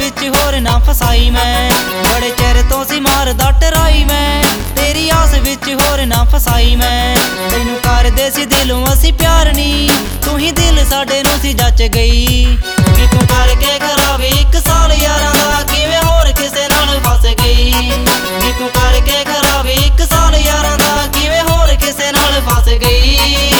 विच होर ना फसाई मैं, बड़े चेर तो सी मारदा टराई मैं, तेरी आस विच होर ना फसाई मैं। तैनू करदे सी दिलों असी प्यार नी, तू ही दिल साडे नूं सी जच गई। कि तू करके खराब 1 साल यारां दा किवें होर किसे नाल फस गई। कि तू करके खराब 1 साल यारां दा किवें होर किसे नाल फस गई।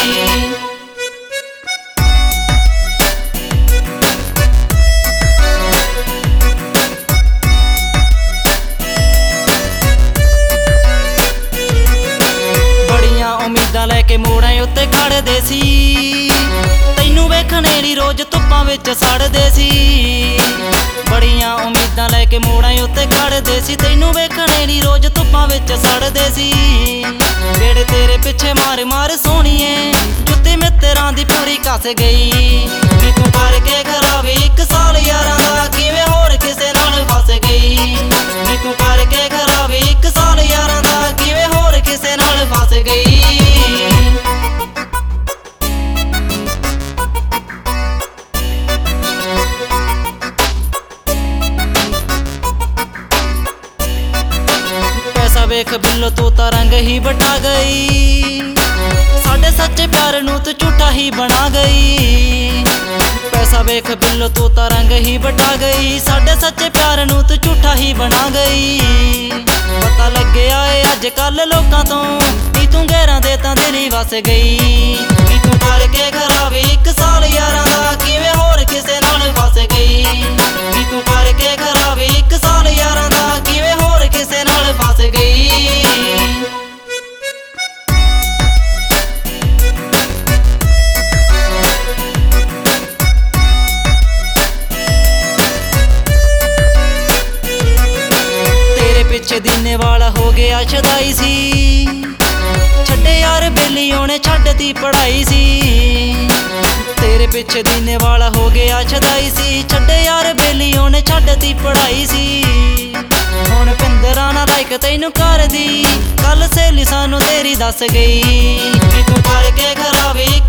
उम्मीदां लैके मोड़ां उत्ते खड़दे सी, तैनू वेखणे लई रोज धुप्पां विच सड़दे सी। बड़ियां उम्मीदां लैके मोड़ां उत्ते खड़दे सी, तैनू वेखणे लई रोज धुप्पां विच सड़दे सी। जेड़े तेरे पिछे मार मार सोहणीए जुत्ती मित्तरां दी पूरी कस गई। कि तू करके खराब 1 साल यारां दा किवें होर किसे नाल फस गई। कि तू करके खराब 1 साल यारां दा किवें होर किसे नाल फस गई। पैसा वेख बिल्लो तू तां रंग ही बटा गई, साडे सच्चे प्यार नूं तू झूठा ही बना गई। पैसा वेख बिल्लो तू तां रंग ही बटा गई, साडे सच्चे प्यार नूं तू झूठा ही बना गई। पता लग्या ए अज कल लोकां तों कि तू गैरां दे तां दिल ही वस गई। कि तू करके खराब 1 साल यारां दा किवें होर किसे नाल फस गई। कि तू करके खराब 1 साल यारां दा किवें होर किसे नाल फस गई। पिछे दीने वाला हो गया छदाई सी, छड्डे यार बेली ओने छड्डती पढ़ाई सी। तेरे पिछे दीने वाला हो गया छदाई सी, छड्डे यार बेली ओने छड्डती पढ़ाई सी। हुण पिंदरां ना लाइक तैनू करदी, कल सहेली सानू तेरी दस गई। कि तू करके खराब